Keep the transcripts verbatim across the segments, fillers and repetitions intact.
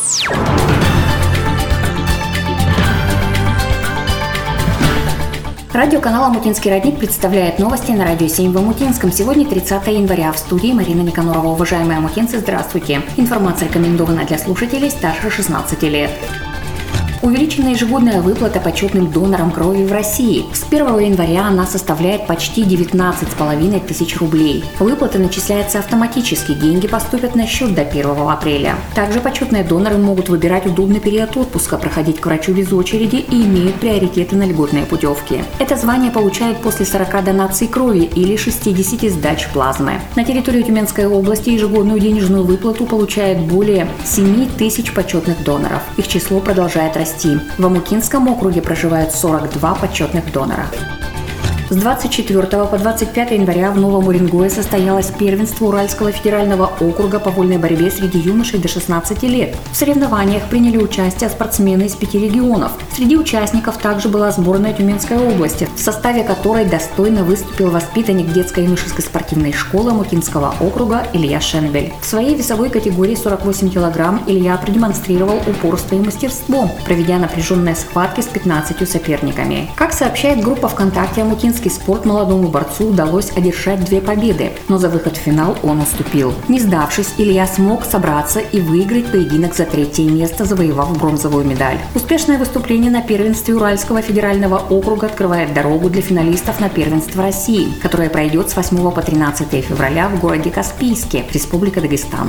Радиоканал «Омутинский родник» представляет новости на Радио семь в Омутинском. Сегодня тридцатое января. В студии Марина Никонорова. Уважаемые омутинцы, здравствуйте. Информация рекомендована для слушателей старше шестнадцати лет. Увеличена ежегодная выплата почетным донорам крови в России. С первого января она составляет почти девятнадцать с половиной тысяч рублей. Выплата начисляется автоматически, деньги поступят на счет до первого апреля. Также почетные доноры могут выбирать удобный период отпуска, проходить к врачу без очереди и имеют приоритеты на льготные путевки. Это звание получают после сорока донаций крови или шестидесяти сдач плазмы. На территории Тюменской области ежегодную денежную выплату получают более семи тысяч почетных доноров. Их число продолжает расти. В Омутинском округе проживают сорок два почетных донора. С двадцать четвёртого по двадцать пятое января в Новом Уренгое состоялось первенство Уральского федерального округа по вольной борьбе среди юношей до шестнадцати лет. В соревнованиях приняли участие спортсмены из пяти регионов. Среди участников также была сборная Тюменской области, в составе которой достойно выступил воспитанник детской и юношеской спортивной школы Омутинского округа Илья Шенбель. В своей весовой категории сорок восемь килограмм Илья продемонстрировал упорство и мастерство, проведя напряженные схватки с пятнадцатью соперниками. Как сообщает группа ВКонтакте «Омутинский спорт», молодому борцу удалось одержать две победы, но за выход в финал он уступил. Не сдавшись, Илья смог собраться и выиграть поединок за третье место, завоевав бронзовую медаль. Успешное выступление на первенстве Уральского федерального округа открывает дорогу для финалистов на первенство России, которое пройдет с восьмого по тринадцатое февраля в городе Каспийске, Республика Дагестан.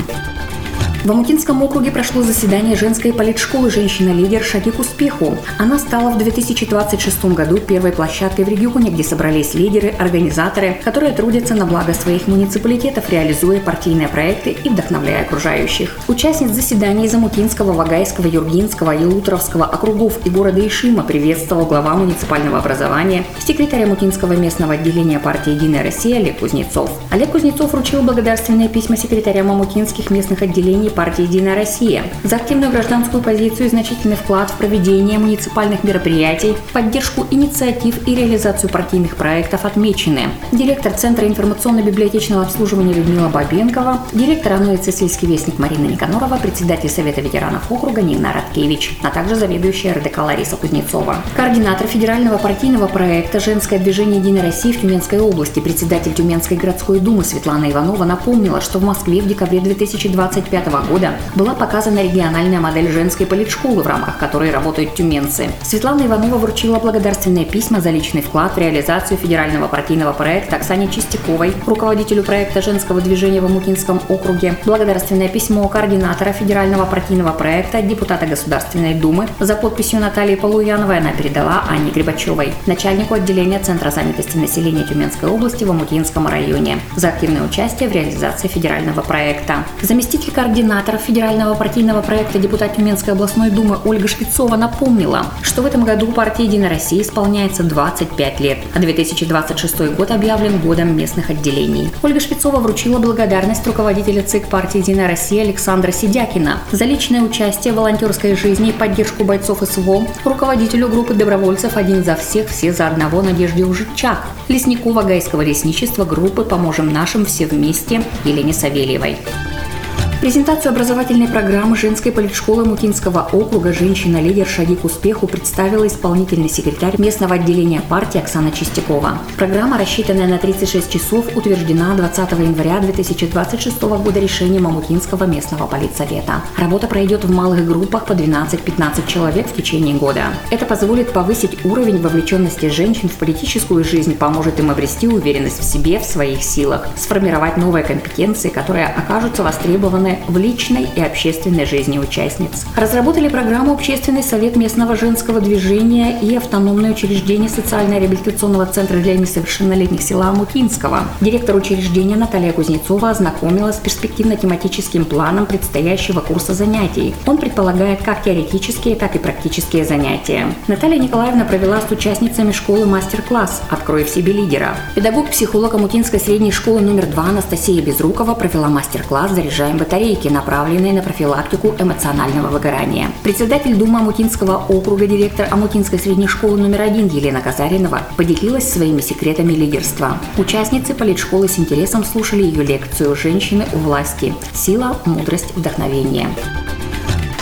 В Омутинском округе прошло заседание женской политшколы «Женщина-лидер. Шаги к успеху». Она стала в две тысячи двадцать шестом году первой площадкой в регионе, где собрались лидеры, организаторы, которые трудятся на благо своих муниципалитетов, реализуя партийные проекты и вдохновляя окружающих. Участниц заседания из Омутинского, Вагайского, Юргинского, Елутровского округов и города Ишима приветствовал глава муниципального образования, секретарь Омутинского местного отделения партии «Единая Россия» Олег Кузнецов. Олег Кузнецов вручил благодарственные письма секретарям омутинских местных отделений партии «Единая Россия» за активную гражданскую позицию и значительный вклад в проведение муниципальных мероприятий, поддержку инициатив и реализацию партийных проектов отмечены директор Центра информационно-библиотечного обслуживания Людмила Бабенкова, директор АНОИЦ «Сельский вестник» Марина Никонорова, председатель Совета ветеранов округа Нина Радкевич, а также заведующая РДК Лариса Кузнецова. Координатор федерального партийного проекта «Женское движение Единой России» в Тюменской области, председатель Тюменской городской думы Светлана Иванова напомнила, что в Москве в декабре две тысячи двадцать пятого года была показана региональная модель женской политшколы, в рамках которой работают тюменцы. Светлана Иванова вручила благодарственные письма за личный вклад в реализацию федерального партийного проекта Оксане Чистяковой, руководителю проекта женского движения в Омутинском округе, благодарственное письмо координатора федерального партийного проекта, депутата Государственной Думы, за подписью Натальи Полуяновой она передала Анне Грибачевой, начальнику отделения Центра занятости населения Тюменской области в Омутинском районе, за активное участие в реализации федерального проекта. Заместитель координатора федерального партийного проекта депутат Тюменской областной думы Ольга Швецова напомнила, что в этом году партии «Единая Россия» исполняется двадцать пять лет, а две тысячи двадцать шестой год объявлен годом местных отделений. Ольга Швецова вручила благодарность руководителя ЦИК партии «Единая Россия» Александра Сидякина за личное участие в волонтерской жизни и поддержку бойцов СВО, руководителю группы добровольцев «Один за всех, все за одного» Надежде Ужичак, леснику Вагайского лесничества группы «Поможем нашим все вместе» Елене Савельевой. Презентацию образовательной программы женской политшколы Омутинского округа «Женщина-лидер. Шаги к успеху» представила исполнительный секретарь местного отделения партии Оксана Чистякова. Программа, рассчитанная на тридцать шесть часов, утверждена двадцатого января две тысячи двадцать шестого года решением Омутинского местного политсовета. Работа пройдет в малых группах по двенадцать-пятнадцать человек в течение года. Это позволит повысить уровень вовлеченности женщин в политическую жизнь, поможет им обрести уверенность в себе, в своих силах, сформировать новые компетенции, которые окажутся востребованы в личной и общественной жизни участниц. Разработали программу Общественный совет местного женского движения и автономное учреждение социально-реабилитационного центра для несовершеннолетних села Омутинского. Директор учреждения Наталья Кузнецова ознакомилась с перспективно-тематическим планом предстоящего курса занятий. Он предполагает как теоретические, так и практические занятия. Наталья Николаевна провела с участницами школы мастер-класс «Открой в себе лидера». Педагог-психолог Омутинской средней школы номер два Анастасия Безрукова провела мастер-класс «Заряжаем батареи», направленные на профилактику эмоционального выгорания. Председатель Думы Омутинского округа, директор Омутинской средней школы номер один Елена Казаринова поделилась своими секретами лидерства. Участницы политшколы с интересом слушали ее лекцию «Женщины у власти. Сила, мудрость, вдохновение».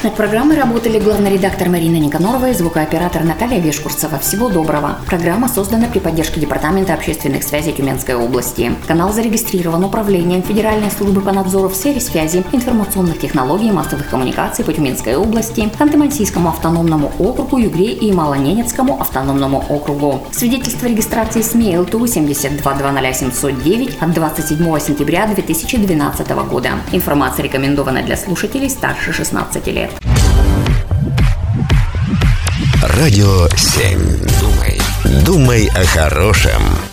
Над программой работали главный редактор Марина Никанорова и звукооператор Наталья Вешкурцева. Всего доброго. Программа создана при поддержке Департамента общественных связей Тюменской области. Канал зарегистрирован Управлением Федеральной службы по надзору в сфере связи, информационных технологий и массовых коммуникаций по Тюменской области, Ханты-Мансийскому автономному округу, Югре и Малоненецкому автономному округу. Свидетельство регистрации СМИ ЛТУ семьдесят два двадцать семьсот девять от двадцать седьмого сентября две тысячи двенадцатого года. Информация рекомендована для слушателей старше шестнадцати лет. Радио семь. Думай, думай о хорошем.